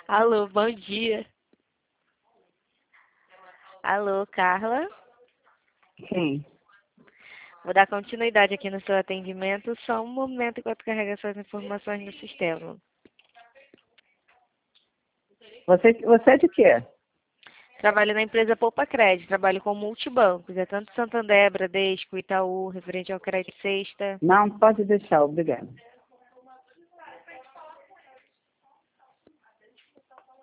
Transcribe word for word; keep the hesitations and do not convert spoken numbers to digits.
Alô, bom dia. Alô, Carla. Sim. Vou dar continuidade aqui no seu atendimento, só um momento enquanto carrega suas informações no sistema. Você, você é de quê? Trabalho na empresa Poupa Crédito, trabalho com multibancos, é tanto Santander, Bradesco, Itaú, referente ao crédito sexta. Não, pode deixar, obrigada.